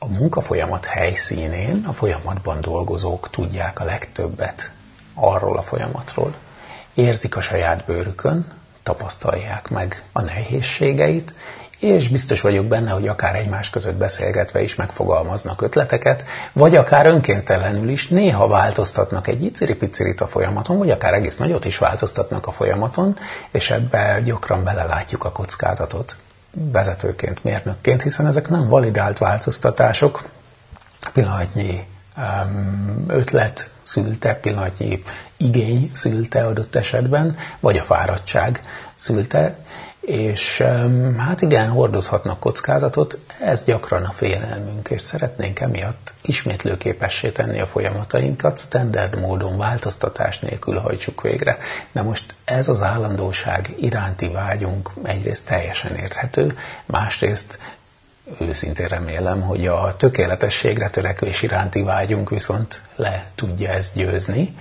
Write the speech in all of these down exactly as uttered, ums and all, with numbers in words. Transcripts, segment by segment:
A munkafolyamat helyszínén a folyamatban dolgozók tudják a legtöbbet arról a folyamatról. Érzik a saját bőrükön, tapasztalják meg a nehézségeit, és biztos vagyok benne, hogy akár egymás között beszélgetve is megfogalmaznak ötleteket, vagy akár önkéntelenül is néha változtatnak egy iciri-picirit a folyamaton, vagy akár egész nagyot is változtatnak a folyamaton, és ebbe gyakran belelátjuk a kockázatot vezetőként, mérnökként, hiszen ezek nem validált változtatások, pillanatnyi um, ötlet szülte, pillanatnyi igény szülte adott esetben, vagy a fáradtság szülte, és um, hát igen, hordozhatnak kockázatot, ez gyakran a félelmünk, és szeretnénk emiatt ismétlőképessé tenni a folyamatainkat, standard módon, változtatás nélkül hajtsuk végre. De most ez az állandóság iránti vágyunk egyrészt teljesen érthető, másrészt őszintén remélem, hogy a tökéletességre törekvés iránti vágyunk viszont le tudja ezt győzni,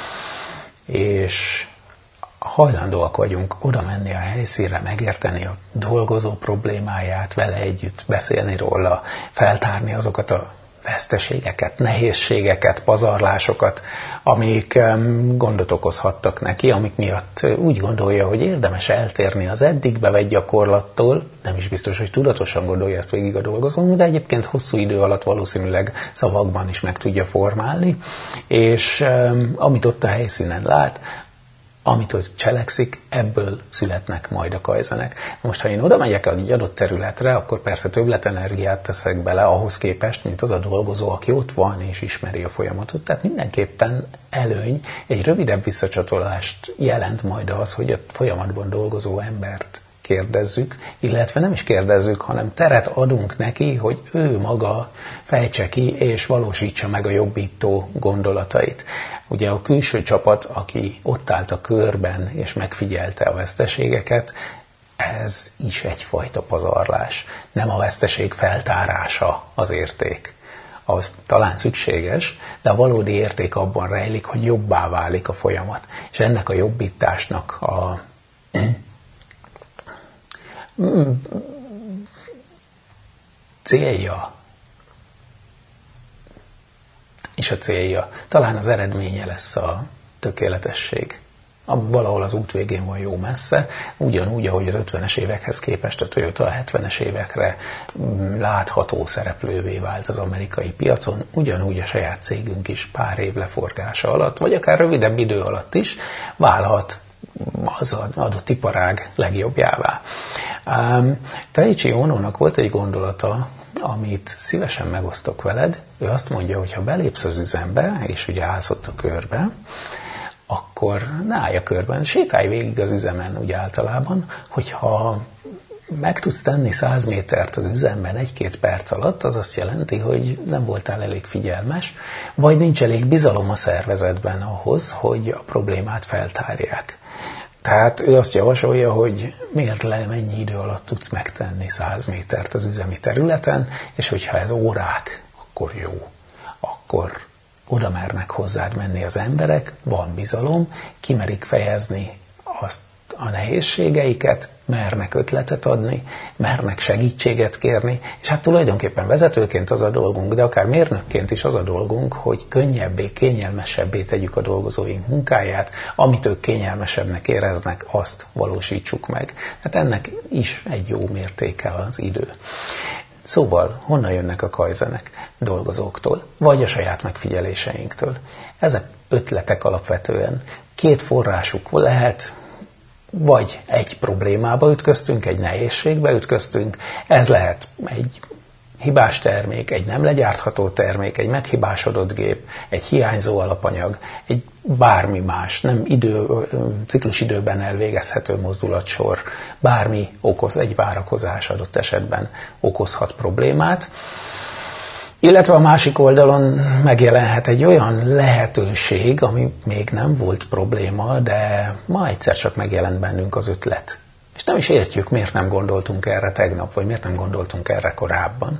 és hajlandóak vagyunk oda menni a helyszínre, megérteni a dolgozó problémáját, vele együtt beszélni róla, feltárni azokat a veszteségeket, nehézségeket, pazarlásokat, amik gondot okozhattak neki, amik miatt úgy gondolja, hogy érdemes eltérni az eddig bevett gyakorlattól, nem is biztos, hogy tudatosan gondolja ezt végig a dolgozó, de egyébként hosszú idő alatt valószínűleg szavakban is meg tudja formálni, és amit ott a helyszínen lát, amit ott cselekszik, ebből születnek majd a kaizenek. Most, ha én oda megyek egy adott területre, akkor persze többletenergiát teszek bele ahhoz képest, mint az a dolgozó, aki ott van és ismeri a folyamatot. Tehát mindenképpen előny, egy rövidebb visszacsatolást jelent majd az, hogy a folyamatban dolgozó embert kérdezzük, illetve nem is kérdezzük, hanem teret adunk neki, hogy ő maga fejtse ki és valósítsa meg a jobbító gondolatait. Ugye a külső csapat, aki ott állt a körben és megfigyelte a veszteségeket, ez is egyfajta pazarlás. Nem a veszteség feltárása az érték. Az talán szükséges, de a valódi érték abban rejlik, hogy jobbá válik a folyamat. És ennek a jobbításnak a célja, és a célja, talán az eredménye lesz a tökéletesség. Valahol az út végén van jó messze, ugyanúgy, ahogy az ötvenes évekhez képest a Toyota a hetvenes évekre látható szereplővé vált az amerikai piacon, ugyanúgy a saját cégünk is pár év leforgása alatt, vagy akár rövidebb idő alatt is válhat az adott iparág legjobbjává. Taiichi Ohnonak volt egy gondolata, amit szívesen megosztok veled. Ő azt mondja, hogy ha belépsz az üzembe, és ugye állsz ott a körbe, akkor ne állj a körben, sétálj végig az üzemen úgy általában, hogyha meg tudsz tenni száz métert az üzemben egy-két perc alatt, az azt jelenti, hogy nem voltál elég figyelmes, vagy nincs elég bizalom a szervezetben ahhoz, hogy a problémát feltárják. Tehát ő azt javasolja, hogy miért le, mennyi idő alatt tudsz megtenni száz métert az üzemi területen, és hogyha ez órák, akkor jó. Akkor oda mernek hozzád menni az emberek, van bizalom, kimerik fejezni azt a nehézségeiket, mernek ötletet adni, mernek segítséget kérni, és hát tulajdonképpen vezetőként az a dolgunk, de akár mérnökként is az a dolgunk, hogy könnyebbé, kényelmesebbé tegyük a dolgozóink munkáját, amit ők kényelmesebbnek éreznek, azt valósítsuk meg. Hát ennek is egy jó mértéke az idő. Szóval honnan jönnek a kaizenek? Dolgozóktól, vagy a saját megfigyeléseinktől. Ezek ötletek alapvetően két forrásuk lehet, vagy egy problémába ütköztünk, egy nehézségbe ütköztünk, ez lehet egy hibás termék, egy nem legyártható termék, egy meghibásodott gép, egy hiányzó alapanyag, egy bármi más, nem idő, ciklusidőben elvégezhető mozdulatsor, bármi okoz, egy várakozás adott esetben okozhat problémát. Illetve a másik oldalon megjelenhet egy olyan lehetőség, ami még nem volt probléma, de ma egyszer csak megjelent bennünk az ötlet. És nem is értjük, miért nem gondoltunk erre tegnap, vagy miért nem gondoltunk erre korábban.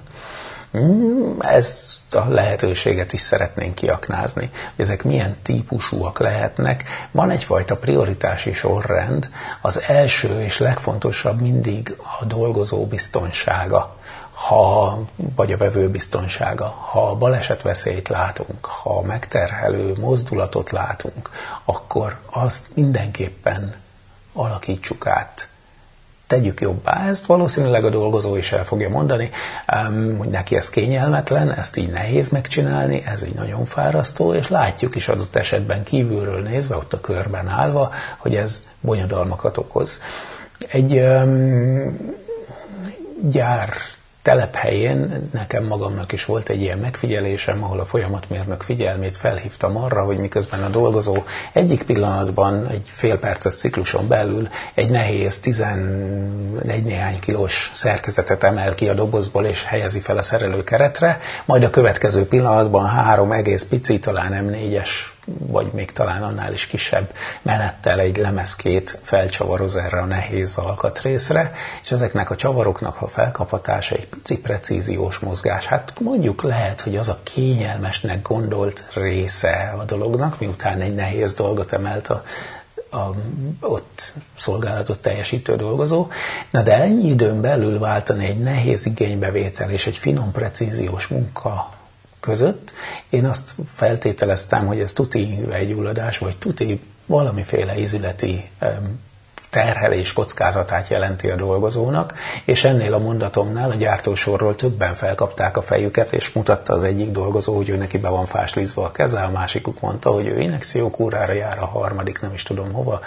Ezt a lehetőséget is szeretnénk kiaknázni, hogy ezek milyen típusúak lehetnek. Van egyfajta prioritási sorrend, az első és legfontosabb mindig a dolgozó biztonsága. ha, vagy a vevő biztonsága, ha balesetveszélyt látunk, ha megterhelő mozdulatot látunk, akkor azt mindenképpen alakítsuk át. Tegyük jobbá. Ezt valószínűleg a dolgozó is el fogja mondani, hogy neki ez kényelmetlen, ezt így nehéz megcsinálni, ez így nagyon fárasztó, és látjuk is adott esetben kívülről nézve, ott a körben állva, hogy ez bonyodalmakat okoz. Egy um, gyár telephelyén nekem magamnak is volt egy ilyen megfigyelésem, ahol a folyamatmérnök figyelmét felhívtam arra, hogy miközben a dolgozó egyik pillanatban, egy fél perces cikluson belül egy nehéz, tizenegy néhány kilós szerkezetet emel ki a dobozból és helyezi fel a szerelőkeretre, majd a következő pillanatban három egész pici, talán em négyes, vagy még talán annál is kisebb menettel egy lemezkét felcsavaroz erre a nehéz alkatrészre, és ezeknek a csavaroknak a felkapatása egy pici precíziós mozgás. Hát mondjuk lehet, hogy az a kényelmesnek gondolt része a dolognak, miután egy nehéz dolgot emelt a, a ott szolgálatot teljesítő dolgozó, na de ennyi időn belül váltani egy nehéz igénybevétel és egy finom precíziós munka között, én azt feltételeztem, hogy ez tuti hüvelygyulladás, vagy tuti valamiféle ízületi terhelés kockázatát jelenti a dolgozónak, és ennél a mondatomnál a gyártósorról többen felkapták a fejüket, és mutatta az egyik dolgozó, hogy ő neki be van fáslizva a keze, a másikuk mondta, hogy ő injekciókúrára jár, a harmadik nem is tudom hova,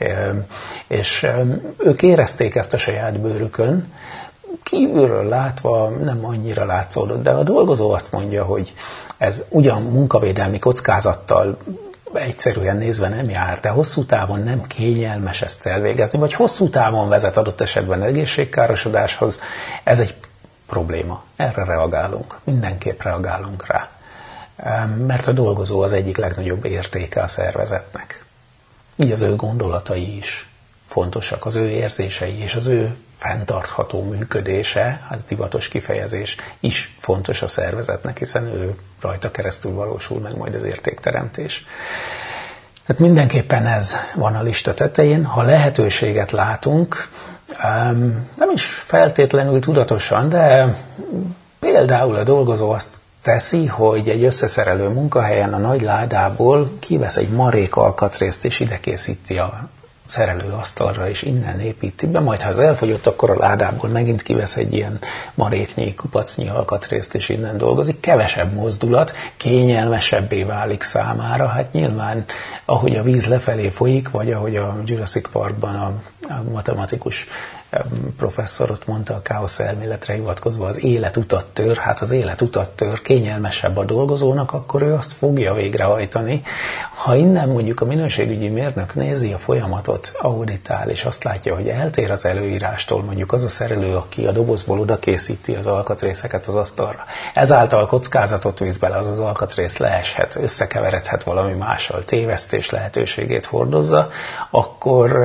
és ők érezték ezt a saját bőrükön, kívülről látva nem annyira látszódott, de a dolgozó azt mondja, hogy ez ugyan munkavédelmi kockázattal egyszerűen nézve nem jár, de hosszú távon nem kényelmes ezt elvégezni, vagy hosszú távon vezet adott esetben egészségkárosodáshoz, ez egy probléma. Erre reagálunk, mindenképp reagálunk rá. Mert a dolgozó az egyik legnagyobb értéke a szervezetnek. Így az ő gondolatai is fontosak, az ő érzései és az ő fenntartható működése, az divatos kifejezés is fontos a szervezetnek, hiszen ő rajta keresztül valósul meg majd az értékteremtés. Hát mindenképpen ez van a lista tetején. Ha lehetőséget látunk, nem is feltétlenül tudatosan, de például a dolgozó azt teszi, hogy egy összeszerelő munkahelyen a nagy ládából kivesz egy marék alkatrészt, és ide készíti a szerelőasztalra, és innen építi be, majd ha ez elfogyott, akkor a ládából megint kivesz egy ilyen maréknyi, kupacnyi alkatrészt, és innen dolgozik. Kevesebb mozdulat, kényelmesebbé válik számára. Hát nyilván, ahogy a víz lefelé folyik, vagy ahogy a Jurassic Parkban a, a matematikus professzor ott mondta a káosz elméletre hivatkozva, az életutat tör, hát az életutat tör, kényelmesebb a dolgozónak, akkor ő azt fogja végrehajtani. Ha innen mondjuk a minőségügyi mérnök nézi a folyamatot, auditál, és azt látja, hogy eltér az előírástól, mondjuk az a szerelő, aki a dobozból oda készíti az alkatrészeket az asztalra. Ezáltal kockázatot visz bele, az az alkatrész leeshet, összekeveredhet valami mással, tévesztés lehetőségét hordozza, akkor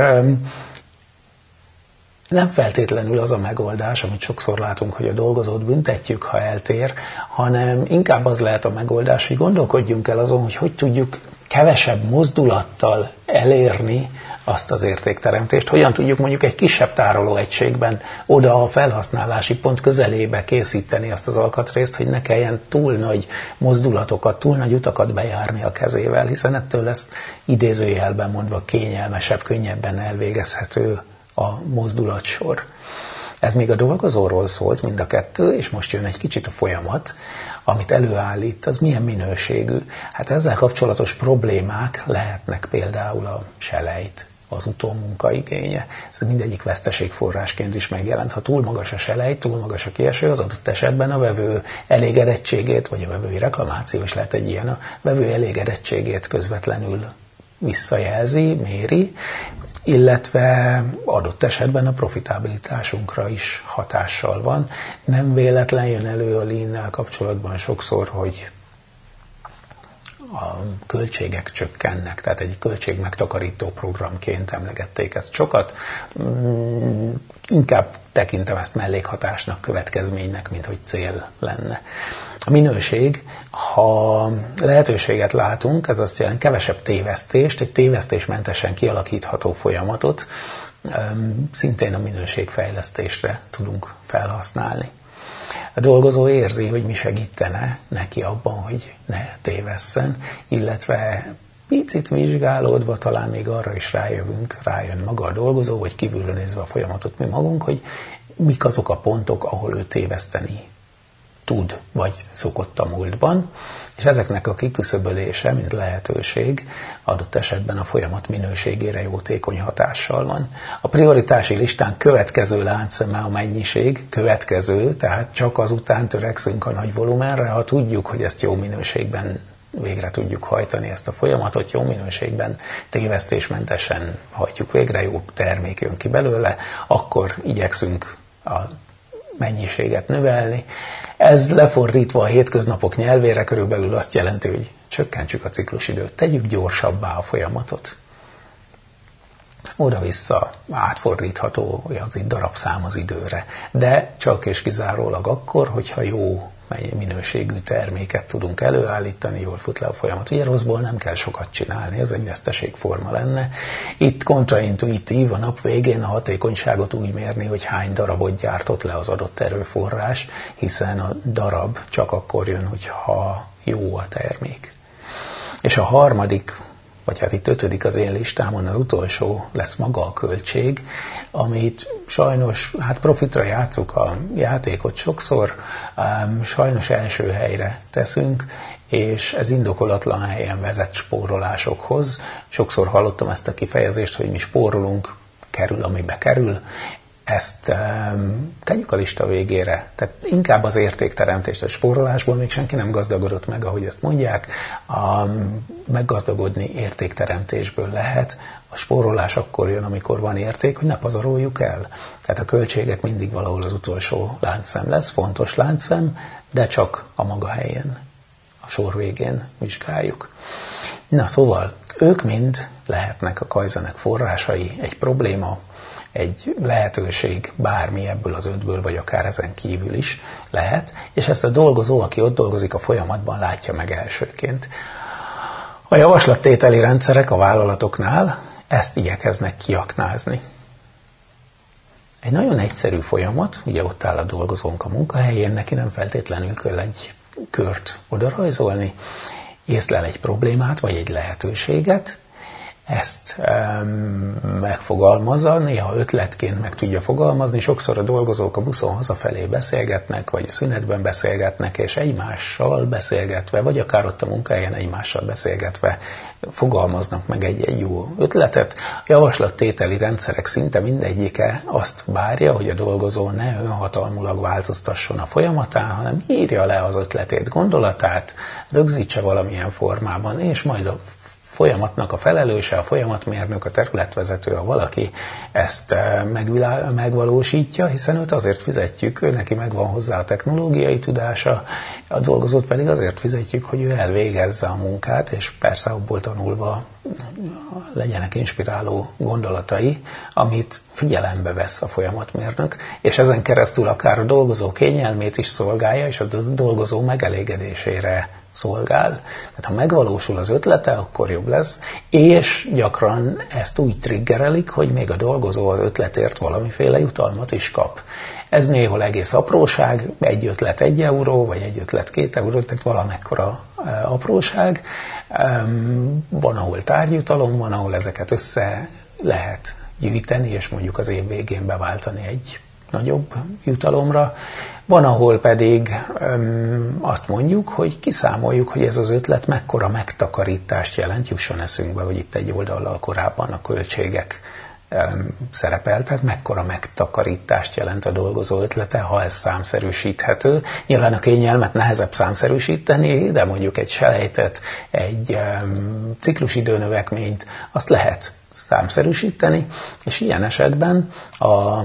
nem feltétlenül az a megoldás, amit sokszor látunk, hogy a dolgozót büntetjük, ha eltér, hanem inkább az lehet a megoldás, hogy gondolkodjunk el azon, hogy hogy tudjuk kevesebb mozdulattal elérni azt az értékteremtést, hogyan tudjuk mondjuk egy kisebb tárolóegységben oda a felhasználási pont közelébe készíteni azt az alkatrészt, hogy ne kelljen túl nagy mozdulatokat, túl nagy utakat bejárni a kezével, hiszen ettől lesz idézőjelben mondva kényelmesebb, könnyebben elvégezhető a mozdulatsor. Ez még a dolgozóról szólt mind a kettő, és most jön egy kicsit a folyamat, amit előállít, az milyen minőségű. Hát ezzel kapcsolatos problémák lehetnek például a selejt, az utómunkaigénye. Ez mindegyik veszteségforrásként is megjelent. Ha túl magas a selejt, túl magas a kieső, az adott esetben a vevő elégedettségét, vagy a vevői reklamáció is lehet egy ilyen, a vevő elégedettségét közvetlenül visszajelzi, méri, illetve adott esetben a profitabilitásunkra is hatással van. Nem véletlen jön elő a Lean-nel kapcsolatban sokszor, hogy a költségek csökkennek, tehát egy költségmegtakarító programként emlegették ezt sokat. Inkább tekintem ezt mellékhatásnak, következménynek, mint hogy cél lenne. A minőség, ha lehetőséget látunk, ez azt jelenti kevesebb tévesztést, egy tévesztésmentesen kialakítható folyamatot szintén a minőségfejlesztésre tudunk felhasználni. A dolgozó érzi, hogy mi segítene neki abban, hogy ne tévesszen, illetve picit vizsgálódva talán még arra is rájövünk, rájön maga a dolgozó, vagy kívülről nézve a folyamatot mi magunk, hogy mik azok a pontok, ahol ő téveszteni tud, vagy szokott a múltban, és ezeknek a kiküszöbölése, mint lehetőség, adott esetben a folyamat minőségére jótékony hatással van. A prioritási listán következő láncszeme a mennyiség, következő, tehát csak azután törekszünk a nagy volumenre, ha tudjuk, hogy ezt jó minőségben végre tudjuk hajtani, ezt a folyamatot jó minőségben, tévesztésmentesen hajtjuk végre, jó termék jön ki belőle, akkor igyekszünk a mennyiséget növelni. Ez lefordítva a hétköznapok nyelvére körülbelül azt jelenti, hogy csökkentsük a ciklusidőt, tegyük gyorsabbá a folyamatot. Oda-vissza átfordítható az itt darabszám az időre, de csak és kizárólag akkor, hogyha jó minőségű terméket tudunk előállítani, jól fut le a folyamat. Ugye rosszból nem kell sokat csinálni, ez egy veszteségforma lenne. Itt kontraintuitív a nap végén a hatékonyságot úgy mérni, hogy hány darabot gyártott le az adott erőforrás, hiszen a darab csak akkor jön, hogyha jó a termék. És a harmadik, vagy hát itt ötödik az én listámon, az utolsó lesz maga a költség, amit sajnos, hát profitra játsszuk a játékot sokszor, sajnos első helyre teszünk, és ez indokolatlan helyen vezet spórolásokhoz. Sokszor hallottam ezt a kifejezést, hogy mi spórolunk, kerül, amibe kerül. Ezt um, tegyük a lista végére. Tehát inkább az értékteremtést, a spórolásból még senki nem gazdagodott meg, ahogy ezt mondják. Um, meggazdagodni értékteremtésből lehet. A spórolás akkor jön, amikor van érték, hogy ne pazaroljuk el. Tehát a költségek mindig valahol az utolsó láncszem lesz, fontos láncszem, de csak a maga helyén, a sor végén vizsgáljuk. Na szóval, ők mind lehetnek a kaizenek forrásai, egy probléma, egy lehetőség, bármi ebből az ötből, vagy akár ezen kívül is lehet, és ezt a dolgozó, aki ott dolgozik a folyamatban, látja meg elsőként. A javaslattételi rendszerek a vállalatoknál ezt igyekeznek kiaknázni. Egy nagyon egyszerű folyamat, ugye ott áll a dolgozónk a munkahelyén, neki nem feltétlenül kell egy kört odarajzolni, észlel egy problémát, vagy egy lehetőséget, ezt um, megfogalmazza, néha ötletként meg tudja fogalmazni, sokszor a dolgozók a buszon hazafelé beszélgetnek, vagy a szünetben beszélgetnek, és egymással beszélgetve, vagy akár ott a munkahelyen egymással beszélgetve fogalmaznak meg egy-egy jó ötletet. A javaslattételi rendszerek szinte mindegyike azt várja, hogy a dolgozó ne önhatalmulag változtasson a folyamatán, hanem írja le az ötletét, gondolatát, rögzítse valamilyen formában, és majd a folyamatnak a felelőse, a folyamatmérnök, a területvezető, a valaki ezt megvilá- megvalósítja, hiszen őt azért fizetjük, ő neki megvan hozzá a technológiai tudása, a dolgozót pedig azért fizetjük, hogy ő elvégezze a munkát, és persze abból tanulva legyenek inspiráló gondolatai, amit figyelembe vesz a folyamatmérnök, és ezen keresztül akár a dolgozó kényelmét is szolgálja, és a dolgozó megelégedésére szolgál. Tehát ha megvalósul az ötlete, akkor jobb lesz, és gyakran ezt úgy triggerelik, hogy még a dolgozó az ötletért valamiféle jutalmat is kap. Ez néhol egész apróság, egy ötlet egy euró, vagy egy ötlet két euró, tehát valamekkora apróság. Van, ahol tárgyjutalom, van, ahol ezeket össze lehet gyűjteni, és mondjuk az év végén beváltani egy nagyobb jutalomra. Van, ahol pedig öm, azt mondjuk, hogy kiszámoljuk, hogy ez az ötlet mekkora megtakarítást jelent, jusson eszünkbe, hogy itt egy oldallal korábban a költségek öm, szerepeltek, mekkora megtakarítást jelent a dolgozó ötlete, ha ez számszerűsíthető. Nyilván a kényelmet nehezebb számszerűsíteni, de mondjuk egy selejtet, egy öm, ciklusidőnövekményt, azt lehet számszerűsíteni, és ilyen esetben a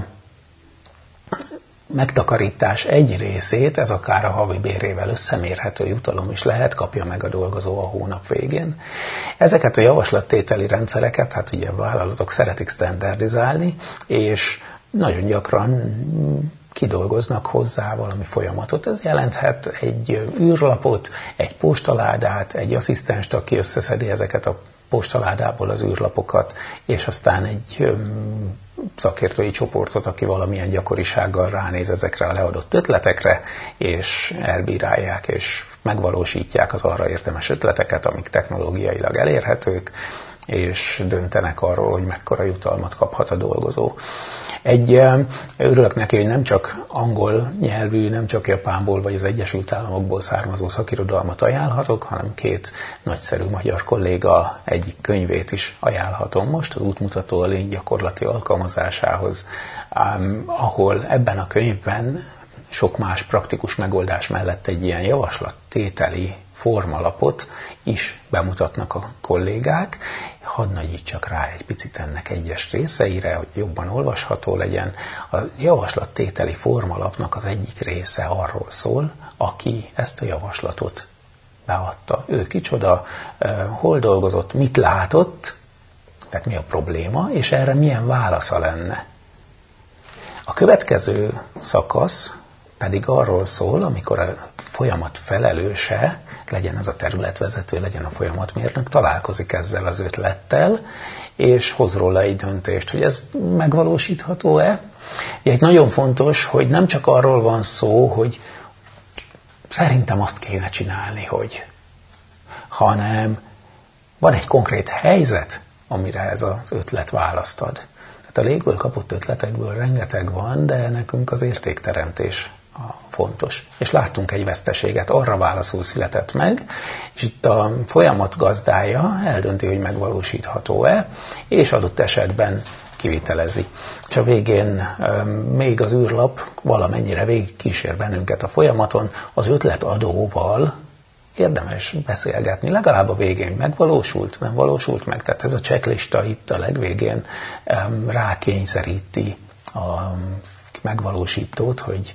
megtakarítás egy részét, ez akár a havi bérével összemérhető jutalom is lehet, kapja meg a dolgozó a hónap végén. Ezeket a javaslattételi rendszereket, hát ugye a vállalatok szeretik standardizálni, és nagyon gyakran kidolgoznak hozzá valami folyamatot. Ez jelenthet egy űrlapot, egy postaládát, egy asszisztenst, aki összeszedi ezeket a postaládából az űrlapokat, és aztán egy szakértői csoportot, aki valamilyen gyakorisággal ránéz ezekre a leadott ötletekre, és elbírálják, és megvalósítják az arra érdemes ötleteket, amik technológiailag elérhetők, és döntenek arról, hogy mekkora jutalmat kaphat a dolgozó. Egy, örülök neki, hogy nem csak angol nyelvű, nem csak Japánból vagy az Egyesült Államokból származó szakirodalmat ajánlhatok, hanem két nagyszerű magyar kolléga egyik könyvét is ajánlhatom most, az útmutató a lény gyakorlati alkalmazásához, ahol ebben a könyvben sok más praktikus megoldás mellett egy ilyen javaslattételi formalapot is bemutatnak a kollégák. Hadd nagyítsak rá egy picit ennek egyes részeire, hogy jobban olvasható legyen. A javaslattételi formalapnak az egyik része arról szól, aki ezt a javaslatot beadta. Ő kicsoda, hol dolgozott, mit látott, tehát mi a probléma, és erre milyen válasza lenne. A következő szakasz pedig arról szól, amikor a folyamat felelőse, legyen ez a területvezető, legyen a folyamatmérnök, találkozik ezzel az ötlettel, és hoz róla egy döntést, hogy ez megvalósítható-e. Egy nagyon fontos, hogy nem csak arról van szó, hogy szerintem azt kéne csinálni, hogy, hanem van egy konkrét helyzet, amire ez az ötlet választ ad. Tehát a légből kapott ötletekből rengeteg van, de nekünk az értékteremtés a fontos. És láttunk egy veszteséget, arra válaszul született meg, és itt a folyamat gazdája eldönti, hogy megvalósítható-e, és adott esetben kivitelezi. És a végén még az űrlap valamennyire végig kísér bennünket a folyamaton, az ötletadóval érdemes beszélgetni. Legalább a végén megvalósult, nem valósult meg. Tehát ez a checklista itt a legvégén rákényszeríti a megvalósítót, hogy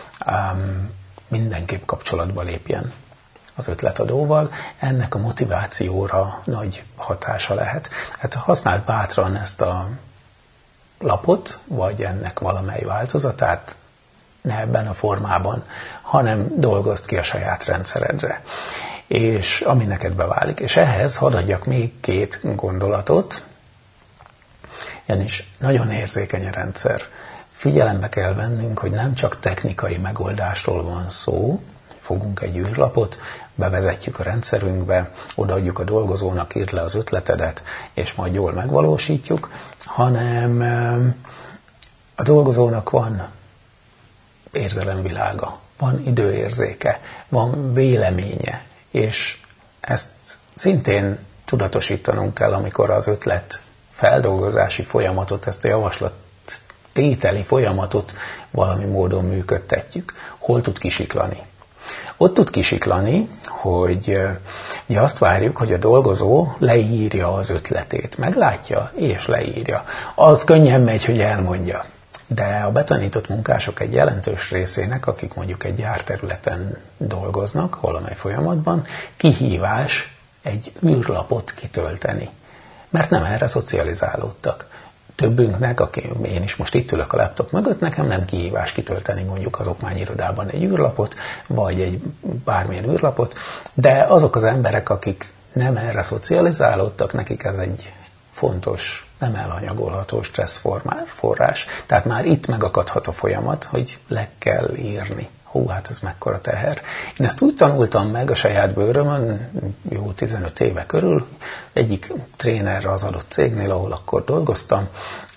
mindenképp kapcsolatba lépjen az ötletadóval. Ennek a motivációra nagy hatása lehet. Hát használd bátran ezt a lapot, vagy ennek valamely változatát, ne ebben a formában, hanem dolgozd ki a saját rendszeredre, és ami neked beválik. És ehhez hadd adjak még két gondolatot, ugyanis nagyon érzékeny a rendszer. Figyelembe kell vennünk, hogy nem csak technikai megoldásról van szó, fogunk egy űrlapot, bevezetjük a rendszerünkbe, odaadjuk a dolgozónak, írd le az ötletedet, és majd jól megvalósítjuk, hanem a dolgozónak van érzelemvilága, van időérzéke, van véleménye, és ezt szintén tudatosítanunk kell, amikor az ötlet feldolgozási folyamatot, ezt a javaslat tételi folyamatot valami módon működtetjük. Hol tud kisiklani? Ott tud kisiklani, hogy ugye azt várjuk, hogy a dolgozó leírja az ötletét. Meglátja, és leírja. Az könnyen megy, hogy elmondja. De a betanított munkások egy jelentős részének, akik mondjuk egy gyárterületen dolgoznak, valamely folyamatban, kihívás egy űrlapot kitölteni. Mert nem erre szocializálódtak. Többünknek, aki én is most itt ülök a laptop mögött, nekem nem kihívás kitölteni mondjuk az okmányirodában egy űrlapot, vagy egy bármilyen űrlapot, de azok az emberek, akik nem erre szocializálódtak, nekik ez egy fontos, nem elhanyagolható stresszforrás. Tehát már itt megakadhat a folyamat, hogy le kell írni. Hú, hát ez mekkora teher. Én ezt úgy tanultam meg a saját bőrömön, jó tizenöt éve körül, egyik trénerre az adott cégnél, ahol akkor dolgoztam,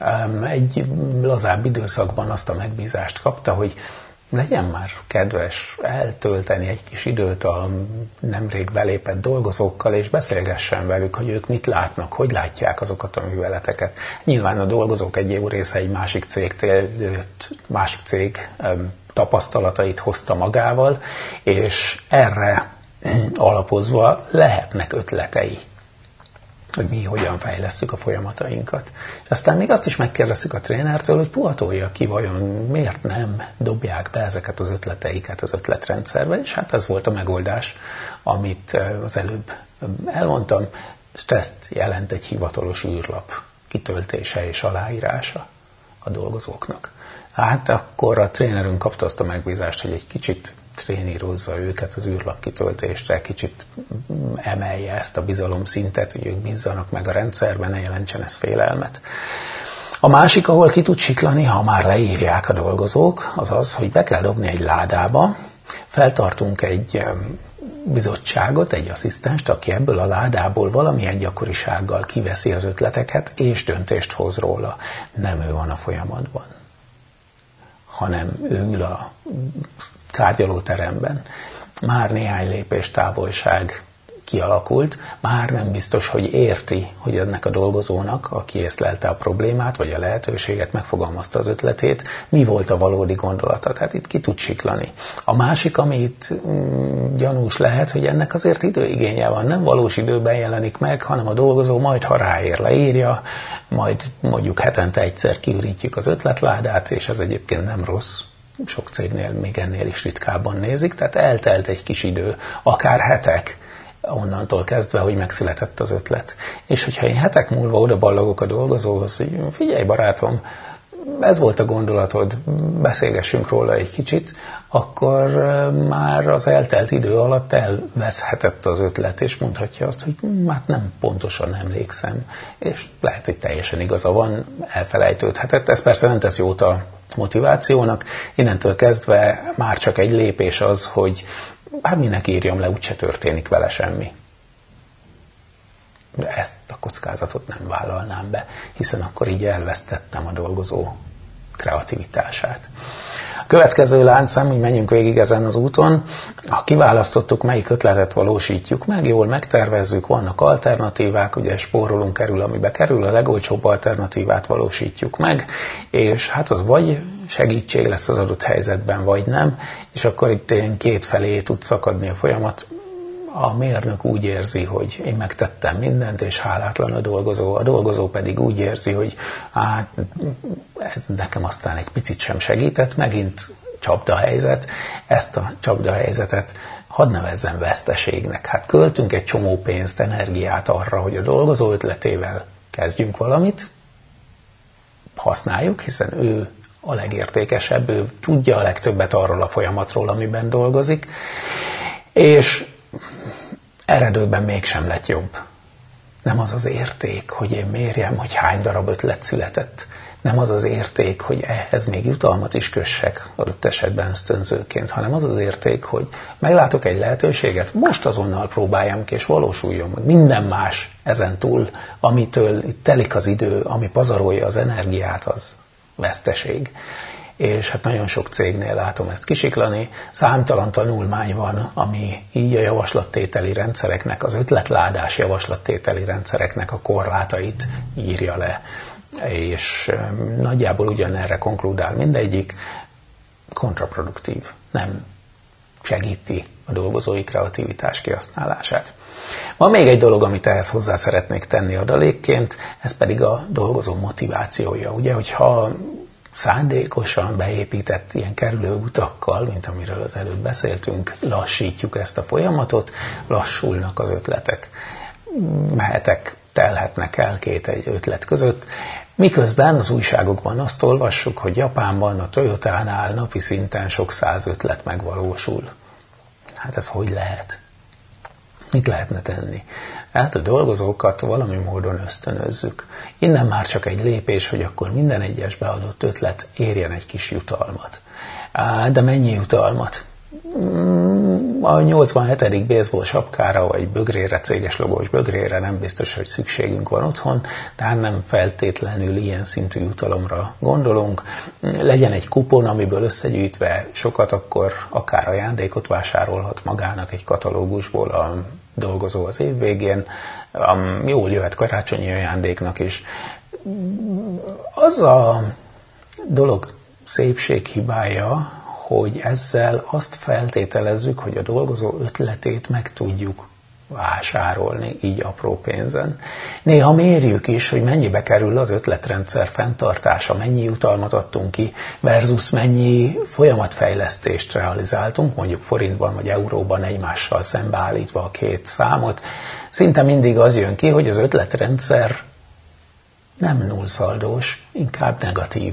egy lazább időszakban azt a megbízást kapta, hogy legyen már kedves eltölteni egy kis időt a nemrég belépett dolgozókkal, és beszélgessen velük, hogy ők mit látnak, hogy látják azokat a műveleteket. Nyilván a dolgozók egy jó része egy másik cégtől, másik cég tapasztalatait hozta magával, és erre alapozva lehetnek ötletei, hogy mi hogyan fejlesszük a folyamatainkat. És aztán még azt is megkérdezzük a trénertől, hogy puhatolja ki, vajon miért nem dobják be ezeket az ötleteiket az ötletrendszerbe, és hát ez volt a megoldás, amit az előbb elmondtam. Stresszt jelent egy hivatalos űrlap kitöltése és aláírása a dolgozóknak. Hát akkor a trénerünk kapta azt a megbízást, hogy egy kicsit trénírozza őket az űrlap kitöltésre, kicsit emelje ezt a bizalomszintet, hogy ők bízzanak meg a rendszerben, ne jelentsen ez félelmet. A másik, ahol ki tud siklani, ha már leírják a dolgozók, az az, hogy be kell dobni egy ládába, feltartunk egy bizottságot, egy asszisztenst, aki ebből a ládából valamilyen gyakorisággal kiveszi az ötleteket, és döntést hoz róla. Nem ő van a folyamatban, hanem ő ül a tárgyalóteremben. Már néhány lépés távolság kialakult, már nem biztos, hogy érti, hogy ennek a dolgozónak, aki észlelte a problémát, vagy a lehetőséget, megfogalmazta az ötletét, mi volt a valódi gondolata. Tehát itt ki tud siklani. A másik, ami itt mm, gyanús lehet, hogy ennek azért időigénye van. Nem valós időben jelenik meg, hanem a dolgozó majd, ha ráér, leírja, majd mondjuk hetente egyszer kiürítjük az ötletládát, és ez egyébként nem rossz. Sok cégnél még ennél is ritkábban nézik, tehát eltelt egy kis idő, akár hetek, onnantól kezdve, hogy megszületett az ötlet. És hogyha én hetek múlva oda ballagok a dolgozóhoz, hogy figyelj barátom, ez volt a gondolatod, beszélgessünk róla egy kicsit, akkor már az eltelt idő alatt elveszhetett az ötlet, és mondhatja azt, hogy hát nem pontosan emlékszem, és lehet, hogy teljesen igaza van, elfelejtődhetett. Ez persze nem tesz jót a motivációnak, innentől kezdve már csak egy lépés az, hogy hát minek írjam le, úgyse történik vele semmi. De ezt a kockázatot nem vállalnám be, hiszen akkor így elvesztettem a dolgozó kreativitását. A következő láncszem, hogy menjünk végig ezen az úton, ha kiválasztottuk, melyik ötletet valósítjuk meg, jól megtervezzük, vannak alternatívák, ugye spórolunk, kerül, amibe kerül, a legolcsóbb alternatívát valósítjuk meg, és hát az vagy segítség lesz az adott helyzetben, vagy nem, és akkor itt ilyen két felé tud szakadni a folyamat. A mérnök úgy érzi, hogy én megtettem mindent, és hálátlan a dolgozó, a dolgozó pedig úgy érzi, hogy hát nekem aztán egy picit sem segített, megint csapdahelyzet, ezt a csapdahelyzetet hadd nevezzem veszteségnek. Hát költünk egy csomó pénzt, energiát arra, hogy a dolgozó ötletével kezdjünk valamit, használjuk, hiszen ő a legértékesebb, ő tudja a legtöbbet arról a folyamatról, amiben dolgozik, és eredőben mégsem lett jobb. Nem az az érték, hogy én mérjem, hogy hány darab ötlet született. Nem az az érték, hogy ehhez még jutalmat is kössek, adott esetben ösztönzőként, hanem az az érték, hogy meglátok egy lehetőséget, most azonnal próbáljam ki, és valósuljon meg. Minden más ezen túl, amitől itt telik az idő, ami pazarolja az energiát, az veszteség. És hát nagyon sok cégnél látom ezt kisiklani. Számtalan tanulmány van, ami így a javaslattételi rendszereknek, az ötletládás javaslattételi rendszereknek a korlátait írja le. És nagyjából ugyanerre konkludál mindegyik, kontraproduktív, nem segíti a dolgozói kreativitás kihasználását. Van még egy dolog, amit ehhez hozzá szeretnék tenni adalékként, ez pedig a dolgozó motivációja. Ugye, hogyha szándékosan beépített ilyen kerülő utakkal, mint amiről az előbb beszéltünk, lassítjuk ezt a folyamatot, lassulnak az ötletek. Mehetek, telhetnek el két egy ötlet között, miközben az újságokban azt olvassuk, hogy Japánban, a Toyotánál napi szinten sok száz ötlet megvalósul. Hát ez hogy lehet? Mit lehetne tenni? Hát a dolgozókat valami módon ösztönözzük. Innen már csak egy lépés, hogy akkor minden egyes beadott ötlet érjen egy kis jutalmat. De mennyi jutalmat? A nyolcvanhetedik baseball sapkára, vagy bögrére, céges logós bögrére nem biztos, hogy szükségünk van otthon, tehát nem feltétlenül ilyen szintű jutalomra gondolunk. Legyen egy kupon, amiből összegyűjtve sokat, akkor akár ajándékot vásárolhat magának egy katalógusból a dolgozó az év végén. Jól jöhet karácsonyi ajándéknak is. Az a dolog szépség hibája, hogy ezzel azt feltételezzük, hogy a dolgozó ötletét meg tudjuk vásárolni, így apró pénzen. Néha mérjük is, hogy mennyibe kerül az ötletrendszer fenntartása, mennyi jutalmat adtunk ki, versus mennyi folyamatfejlesztést realizáltunk, mondjuk forintban vagy euróban egymással szembeállítva a két számot. Szinte mindig az jön ki, hogy az ötletrendszer nem nullszaldós, inkább negatív.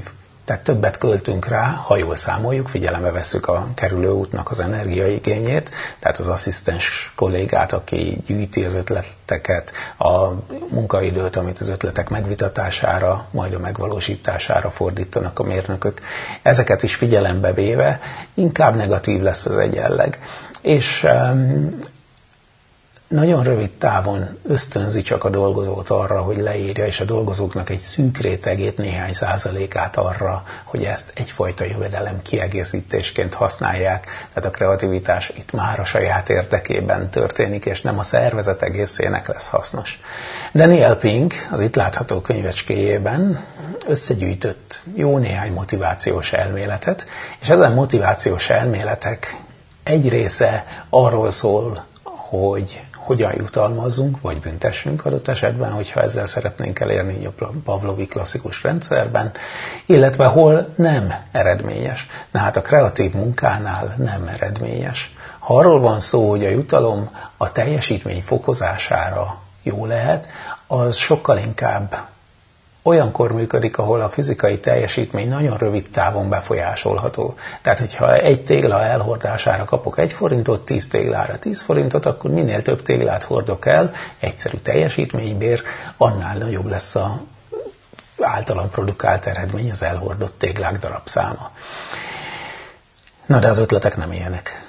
Tehát többet költünk rá, ha jól számoljuk, figyelembe vesszük a kerülőútnak az energiaigényét, tehát az asszisztens kollégát, aki gyűjti az ötleteket, a munkaidőt, amit az ötletek megvitatására, majd a megvalósítására fordítanak a mérnökök. Ezeket is figyelembe véve inkább negatív lesz az egyenleg. És um, nagyon rövid távon ösztönzi csak a dolgozót arra, hogy leírja, és a dolgozóknak egy szűk rétegét, néhány százalékát arra, hogy ezt egyfajta jövedelem kiegészítésként használják. Tehát a kreativitás itt már a saját érdekében történik, és nem a szervezet egészének lesz hasznos. Daniel Pink az itt látható könyvecskéjében összegyűjtött jó néhány motivációs elméletet, és ezen motivációs elméletek egy része arról szól, hogy hogyan jutalmazzunk, vagy büntessünk adott esetben, hogyha ezzel szeretnénk elérni a Pavlovi klasszikus rendszerben, illetve hol nem eredményes. Na hát a kreatív munkánál nem eredményes. Ha arról van szó, hogy a jutalom a teljesítmény fokozására jó lehet, az sokkal inkább olyankor működik, ahol a fizikai teljesítmény nagyon rövid távon befolyásolható. Tehát, hogyha egy tégla elhordására kapok egy forintot, tíz téglára tíz forintot, akkor minél több téglát hordok el, egyszerű teljesítménybér, annál nagyobb lesz az általam produkált eredmény, az elhordott téglák darabszáma. Na, de az ötletek nem ilyenek.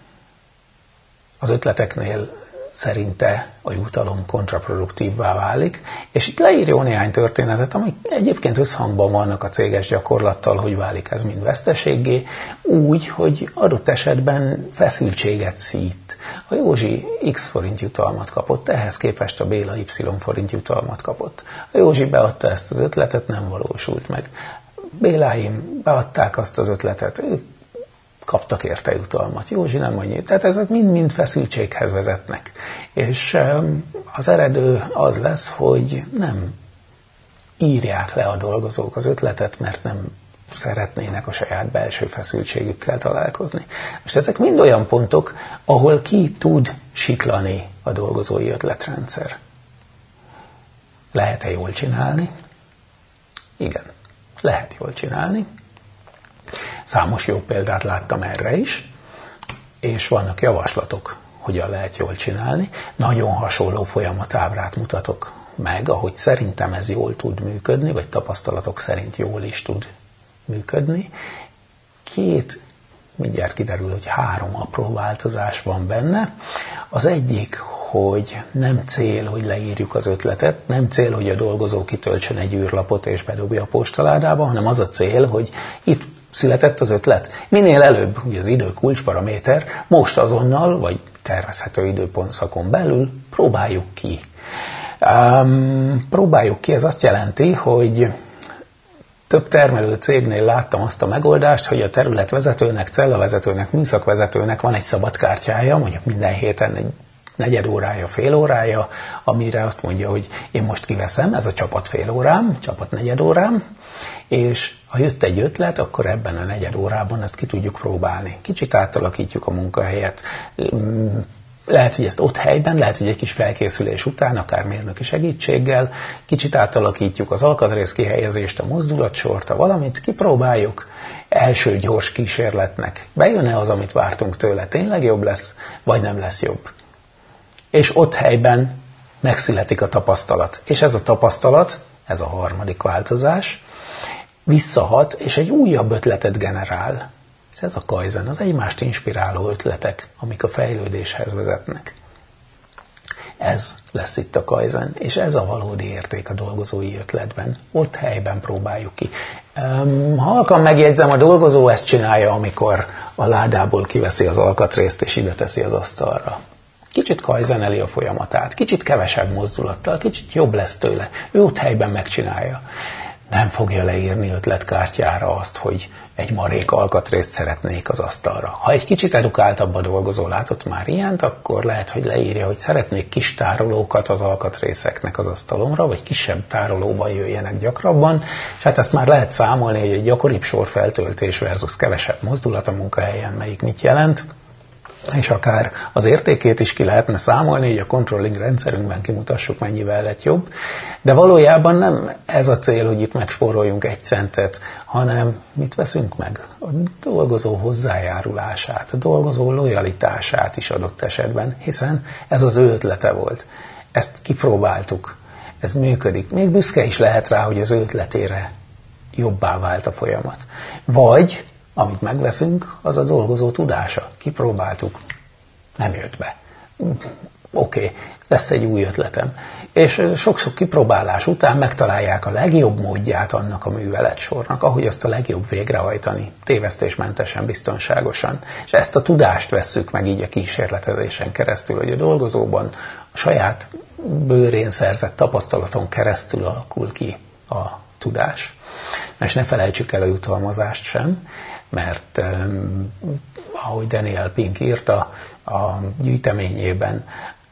Az ötleteknél szerinte a jutalom kontraproduktívvá válik, és itt leír jó néhány történetet, amik egyébként összhangban vannak a céges gyakorlattal, hogy válik ez mind veszteséggé, úgy, hogy adott esetben feszültséget szít. A Józsi X forint jutalmat kapott, ehhez képest a Béla Y forint jutalmat kapott. A Józsi beadta ezt az ötletet, nem valósult meg. Béláim beadták azt az ötletet, ők kaptak érte jutalmat. Józsi nem annyi. Tehát ezek mind-mind feszültséghez vezetnek. És az eredő az lesz, hogy nem írják le a dolgozók az ötletet, mert nem szeretnének a saját belső feszültségükkel találkozni. És ezek mind olyan pontok, ahol ki tud siklani a dolgozói ötletrendszer. Lehet-e jól csinálni? Igen, lehet jól csinálni. Számos jó példát láttam erre is, és vannak javaslatok, hogyan lehet jól csinálni. Nagyon hasonló folyamatábrát mutatok meg, ahogy szerintem ez jól tud működni, vagy tapasztalatok szerint jól is tud működni. Két, mindjárt kiderül, hogy három apró változás van benne. Az egyik, hogy nem cél, hogy leírjuk az ötletet, nem cél, hogy a dolgozó kitöltsön egy űrlapot és bedobja a postaládába, hanem az a cél, hogy itt született az ötlet. Minél előbb, ugye az idő kulcsparaméter, most azonnal, vagy tervezhető időpontszakon belül próbáljuk ki. Um, próbáljuk ki, ez azt jelenti, hogy több termelő cégnél láttam azt a megoldást, hogy a területvezetőnek, cellavezetőnek, műszakvezetőnek van egy szabadkártyája, mondjuk minden héten egy negyed órája, fél órája, amire azt mondja, hogy én most kiveszem, ez a csapat fél órám, csapat negyed órám, és ha jött egy ötlet, akkor ebben a negyed órában ezt ki tudjuk próbálni. Kicsit átalakítjuk a munkahelyet. Lehet, hogy ezt ott helyben, lehet, hogy egy kis felkészülés után, akár mérnöki segítséggel, kicsit átalakítjuk az alkatrész kihelyezést, a mozdulatsort, a valamit, kipróbáljuk. Első gyors kísérletnek bejön-e az, amit vártunk tőle, tényleg jobb lesz, vagy nem lesz jobb. És ott helyben megszületik a tapasztalat. És ez a tapasztalat, ez a harmadik változás, visszahat, és egy újabb ötletet generál. Ez a kaizen, az egymást inspiráló ötletek, amik a fejlődéshez vezetnek. Ez lesz itt a kaizen, és ez a valódi érték a dolgozói ötletben. Ott helyben próbáljuk ki. Halkan megjegyzem, a dolgozó ezt csinálja, amikor a ládából kiveszi az alkatrészt, és ide teszi az asztalra. Kicsit kaizeneli a folyamatát, kicsit kevesebb mozdulattal, kicsit jobb lesz tőle. Ő ott helyben megcsinálja. Nem fogja leírni ötletkártyára azt, hogy egy marék alkatrészt szeretnék az asztalra. Ha egy kicsit edukáltabb a dolgozó látott már ilyent, akkor lehet, hogy leírja, hogy szeretnék kis tárolókat az alkatrészeknek az asztalomra, vagy kisebb tárolóban jöjjenek gyakrabban, és hát ezt már lehet számolni, hogy egy gyakoribb sorfeltöltés versus kevesebb mozdulat a munkahelyen, melyik mit jelent. és akár az értékét is ki lehetne számolni, hogy a controlling rendszerünkben kimutassuk, mennyivel lett jobb. De valójában nem ez a cél, hogy itt megspóroljunk egy centet, hanem mit veszünk meg? A dolgozó hozzájárulását, a dolgozó lojalitását is adott esetben, hiszen ez az ő ötlete volt. Ezt kipróbáltuk, ez működik. Még büszke is lehet rá, hogy az ő ötletére jobbá vált a folyamat. Vagy amit megveszünk, az a dolgozó tudása. Kipróbáltuk, nem jött be. Oké, okay, lesz egy új ötletem. És sok-sok kipróbálás után megtalálják a legjobb módját annak a műveletsornak, ahogy azt a legjobb végrehajtani, tévesztésmentesen, biztonságosan. És ezt a tudást vesszük meg így a kísérletezésen keresztül, hogy a dolgozóban a saját bőrén szerzett tapasztalaton keresztül alakul ki a tudás. És ne felejtsük el a jutalmazást sem, mert um, ahogy Daniel Pink írta a gyűjteményében,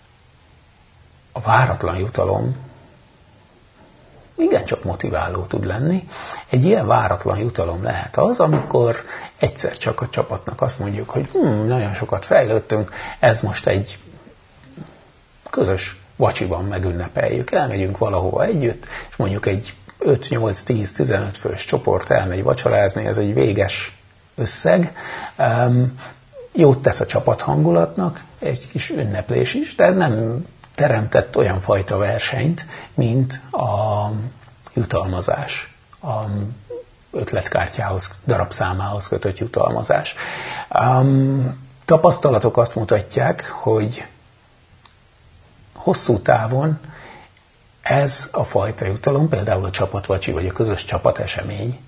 a váratlan jutalom igencsak motiváló tud lenni. Egy ilyen váratlan jutalom lehet az, amikor egyszer csak a csapatnak azt mondjuk, hogy hm, nagyon sokat fejlődtünk, ez most egy közös vacsiban megünnepeljük, elmegyünk valahova együtt, és mondjuk egy öt nyolc tíz tizenöt fős csoport elmegy vacsorázni, ez egy véges összeg. Um, jót tesz a csapat hangulatnak, egy kis ünneplés is, de nem teremtett olyan fajta versenyt, mint a jutalmazás, a ötletkártyához, darabszámához kötött jutalmazás. Um, tapasztalatok azt mutatják, hogy hosszú távon ez a fajta jutalom, például a csapatvacsi vagy a közös csapatesemény,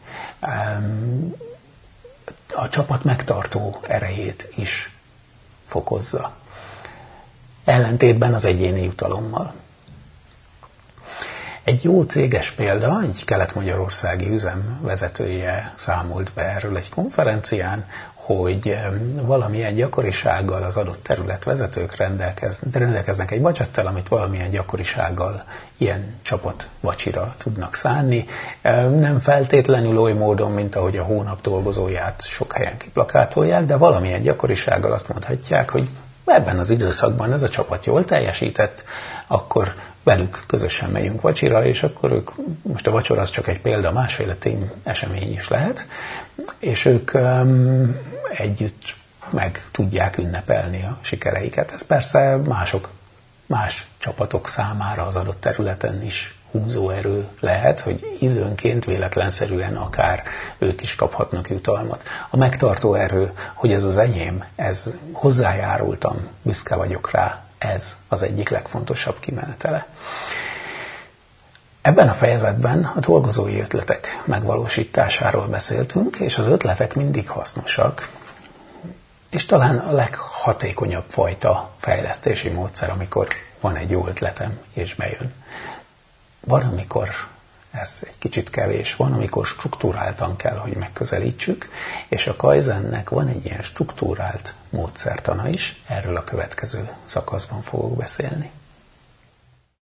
a csapat megtartó erejét is fokozza. Ellentétben az egyéni jutalommal. Egy jó céges példa, egy kelet-magyarországi üzem vezetője számolt be erről egy konferencián, hogy valamilyen gyakorisággal az adott terület vezetők rendelkez, rendelkeznek egy budgettel, amit valamilyen gyakorisággal ilyen csapat vacsira tudnak szánni. Nem feltétlenül oly módon, mint ahogy a hónap dolgozóját sok helyen kiplakátolják, de valamilyen gyakorisággal azt mondhatják, hogy ebben az időszakban ez a csapat jól teljesített, akkor velük közösen megyünk vacsira, és akkor ők, most a vacsora az csak egy példa, másféle team esemény is lehet, és ők um, együtt meg tudják ünnepelni a sikereiket. Ez persze mások, más csapatok számára az adott területen is húzóerő lehet, hogy időnként véletlenszerűen akár ők is kaphatnak jutalmat. A megtartó erő, hogy ez az enyém, ez hozzájárultam, büszke vagyok rá, ez az egyik legfontosabb kimenetele. Ebben a fejezetben a dolgozói ötletek megvalósításáról beszéltünk, és az ötletek mindig hasznosak, és talán a leghatékonyabb fajta fejlesztési módszer, amikor van egy jó ötletem, és bejön. Van, amikor ez egy kicsit kevés, van, amikor struktúráltan kell, hogy megközelítsük, és a Kaizennek van egy ilyen struktúrált módszertana is, erről a következő szakaszban fogok beszélni.